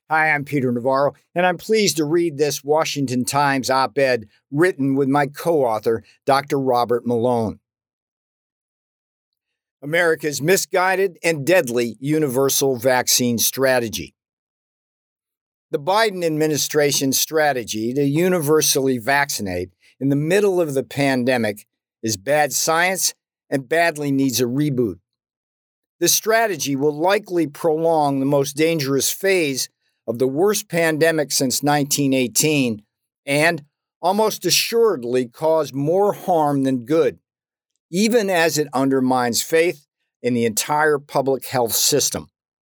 Hi, I'm Peter Navarro, and I'm pleased to read this Washington Times op-ed written with my co-author, Dr. Robert Malone. America's misguided and deadly universal vaccine strategy. The Biden administration's strategy to universally vaccinate in the middle of the pandemic is bad science and badly needs a reboot. This strategy will likely prolong the most dangerous phase of the worst pandemic since 1918 and almost assuredly cause more harm than good, even as it undermines faith in the entire public health system.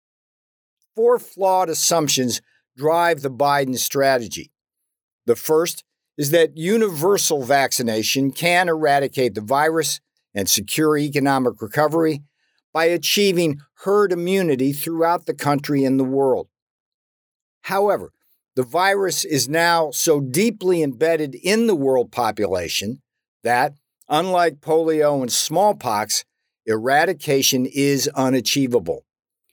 4 flawed assumptions drive the Biden strategy. The first is that universal vaccination can eradicate the virus and secure economic recovery by achieving herd immunity throughout the country and the world. However, the virus is now so deeply embedded in the world population that, unlike polio and smallpox, eradication is unachievable.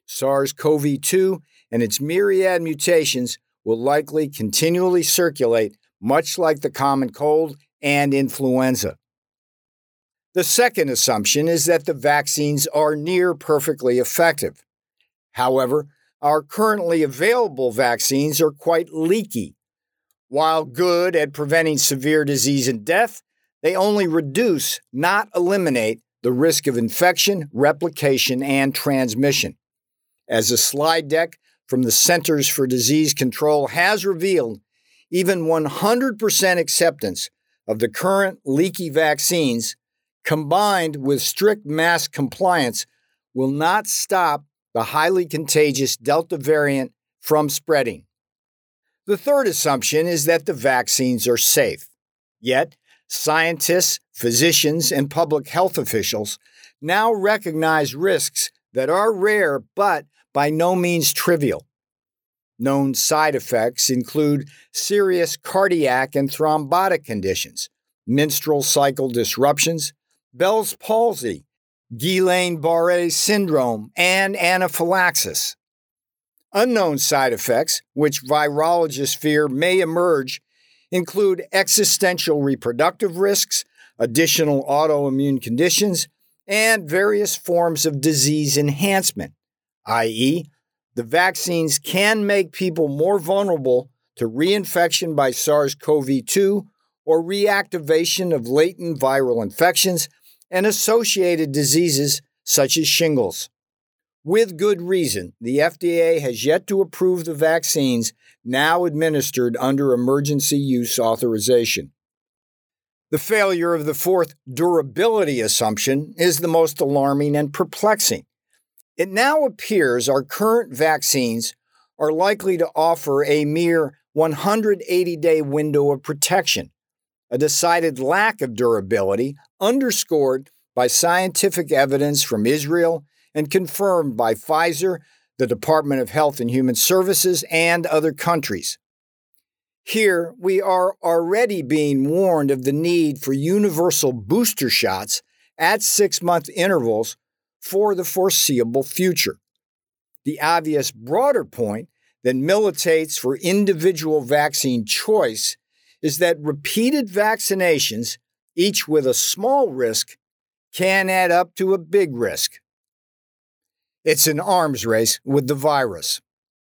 SARS-CoV-2 and its myriad mutations will likely continually circulate, much like the common cold and influenza. The second assumption is that the vaccines are near perfectly effective. However, our currently available vaccines are quite leaky. While good at preventing severe disease and death, they only reduce, not eliminate, the risk of infection, replication, and transmission. As a slide deck from the Centers for Disease Control has revealed, even 100% acceptance of the current leaky vaccines, combined with strict mask compliance, will not stop the highly contagious Delta variant from spreading. The third assumption is that the vaccines are safe. Yet, scientists, physicians, and public health officials now recognize risks that are rare but by no means trivial. Known side effects include serious cardiac and thrombotic conditions, menstrual cycle disruptions, Bell's palsy, Guillain-Barré syndrome, and anaphylaxis. Unknown side effects, which virologists fear may emerge, include existential reproductive risks, additional autoimmune conditions, and various forms of disease enhancement, i.e., the vaccines can make people more vulnerable to reinfection by SARS-CoV-2 or reactivation of latent viral infections and associated diseases such as shingles. With good reason, the FDA has yet to approve the vaccines now administered under emergency use authorization. The failure of the fourth durability assumption is the most alarming and perplexing. It now appears our current vaccines are likely to offer a mere 180-day window of protection, a decided lack of durability underscored by scientific evidence from Israel and confirmed by Pfizer, the Department of Health and Human Services, and other countries. Here, we are already being warned of the need for universal booster shots at 6-month intervals for the foreseeable future. The obvious broader point that militates for individual vaccine choice is that repeated vaccinations, each with a small risk, can add up to a big risk. It's an arms race with the virus.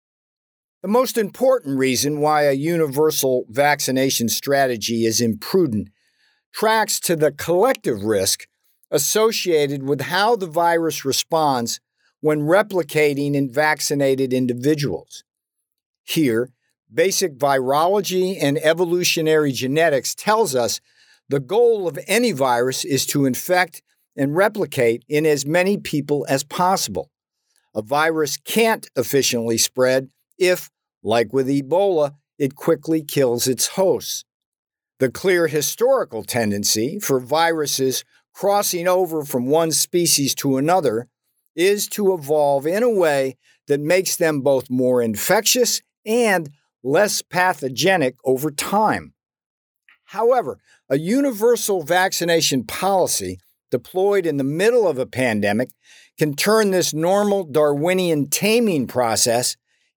The most important reason why a universal vaccination strategy is imprudent tracks to the collective risk associated with how the virus responds when replicating in vaccinated individuals. Here, basic virology and evolutionary genetics tells us the goal of any virus is to infect and replicate in as many people as possible. A virus can't efficiently spread if, like with Ebola, it quickly kills its hosts. The clear historical tendency for viruses crossing over from one species to another is to evolve in a way that makes them both more infectious and less pathogenic over time. However, a universal vaccination policy deployed in the middle of a pandemic can turn this normal Darwinian taming process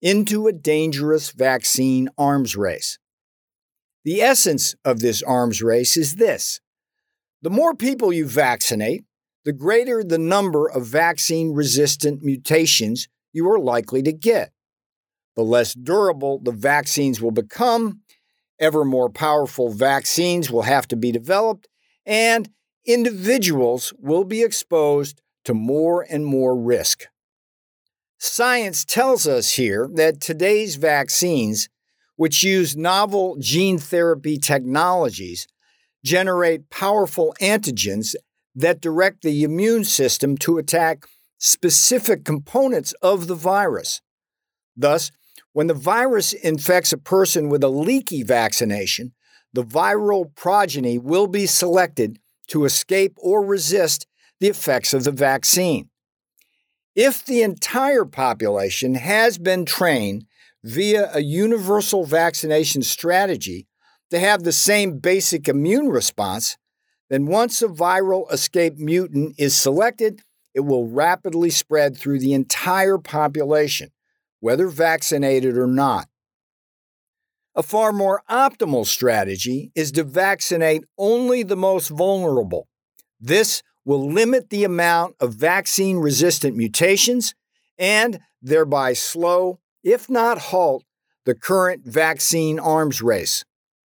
into a dangerous vaccine arms race. The essence of this arms race is this: the more people you vaccinate, the greater the number of vaccine-resistant mutations you are likely to get. The less durable the vaccines will become, ever more powerful vaccines will have to be developed, and individuals will be exposed to more and more risk. Science tells us here that today's vaccines, which use novel gene therapy technologies, generate powerful antigens that direct the immune system to attack specific components of the virus. Thus, when the virus infects a person with a leaky vaccination, the viral progeny will be selected to escape or resist the effects of the vaccine. If the entire population has been trained via a universal vaccination strategy to have the same basic immune response, then once a viral escape mutant is selected, it will rapidly spread through the entire population, whether vaccinated or not. A far more optimal strategy is to vaccinate only the most vulnerable. This will limit the amount of vaccine-resistant mutations and thereby slow, if not halt, the current vaccine arms race.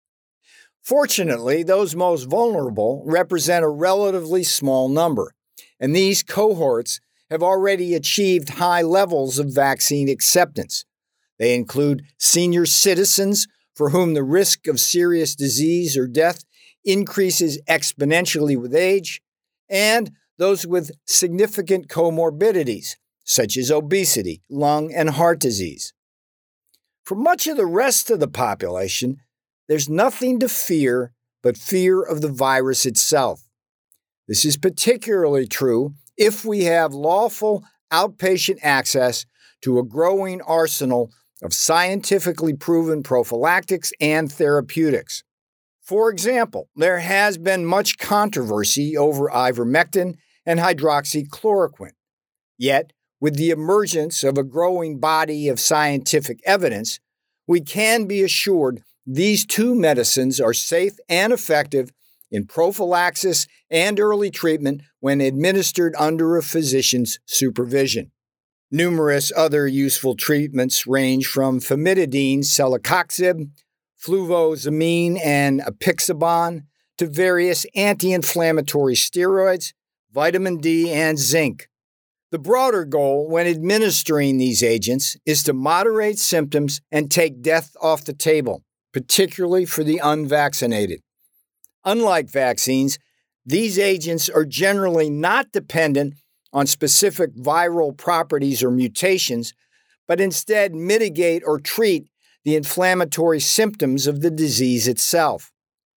Fortunately, those most vulnerable represent a relatively small number, and these cohorts have already achieved high levels of vaccine acceptance. They include senior citizens for whom the risk of serious disease or death increases exponentially with age, and those with significant comorbidities, such as obesity, lung, and heart disease. For much of the rest of the population, there's nothing to fear but fear of the virus itself. This is particularly true if we have lawful outpatient access to a growing arsenal of scientifically proven prophylactics and therapeutics. For example, there has been much controversy over ivermectin and hydroxychloroquine. Yet, with the emergence of a growing body of scientific evidence, we can be assured these two medicines are safe and effective in prophylaxis and early treatment when administered under a physician's supervision. Numerous other useful treatments range from famotidine, celecoxib, fluvoxamine, and apixaban to various anti-inflammatory steroids, vitamin D, and zinc. The broader goal when administering these agents is to moderate symptoms and take death off the table, particularly for the unvaccinated. Unlike vaccines, these agents are generally not dependent on specific viral properties or mutations, but instead mitigate or treat the inflammatory symptoms of the disease itself.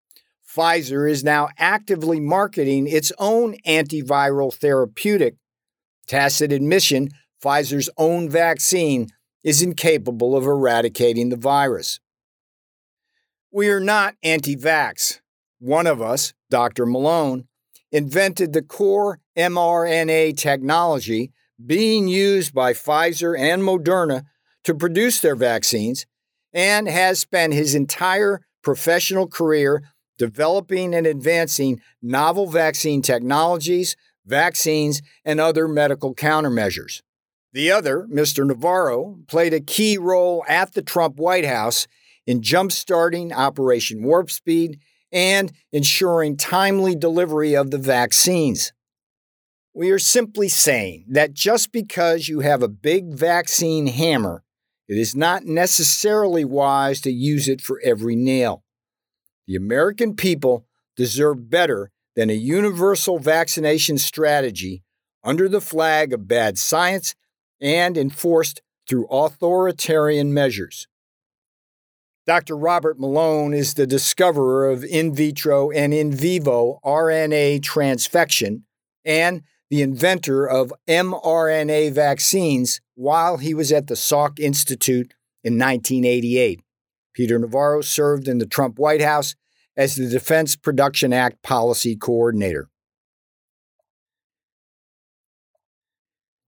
Pfizer is now actively marketing its own antiviral therapeutic. Tacit admission, Pfizer's own vaccine is incapable of eradicating the virus. We are not anti-vax. One of us, Dr. Malone, invented the core mRNA technology being used by Pfizer and Moderna to produce their vaccines and has spent his entire professional career developing and advancing novel vaccine technologies, vaccines, and other medical countermeasures. The other, Mr. Navarro, played a key role at the Trump White House in jump-starting Operation Warp Speed and ensuring timely delivery of the vaccines. We are simply saying that just because you have a big vaccine hammer, it is not necessarily wise to use it for every nail. The American people deserve better than a universal vaccination strategy under the flag of bad science and enforced through authoritarian measures. Dr. Robert Malone is the discoverer of in vitro and in vivo RNA transfection and the inventor of mRNA vaccines while he was at the Salk Institute in 1988. Peter Navarro served in the Trump White House as the Defense Production Act policy coordinator.